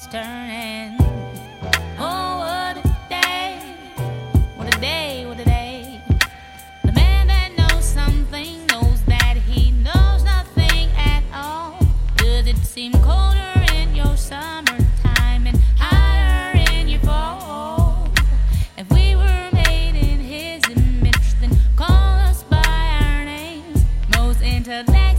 turning. Oh, what a day, what a day, what a day. The man that knows something knows that he knows nothing at all. Does it seem colder in your summertime and hotter in your fall? If we were made in his image, then call us by our names. Most intellect